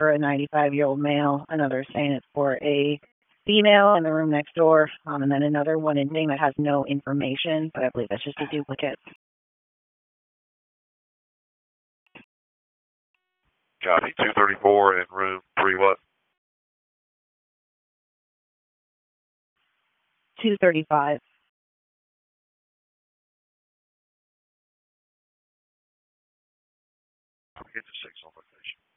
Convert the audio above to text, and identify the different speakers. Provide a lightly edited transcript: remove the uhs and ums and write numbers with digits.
Speaker 1: for a 95-year-old male. Another is saying it's for a female in the room next door. And then another one ending that has no information, but I believe that's just a duplicate.
Speaker 2: Copy. 234 in room 3 what?
Speaker 1: 235.
Speaker 2: Get the 6 on location.